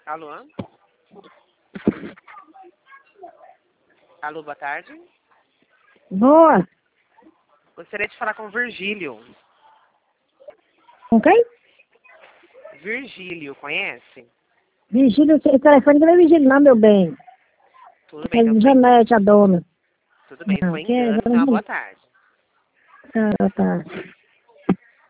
Alô? Alô, boa tarde. Boa. Gostaria de falar com o Virgílio. Com quem? Virgílio, conhece? Vigílio, o telefone não é Vigílio, não, meu bem. Tudo É bem, então foi Janete, a dona. tudo bem, Não, foi que é engano, então boa tarde. Tá.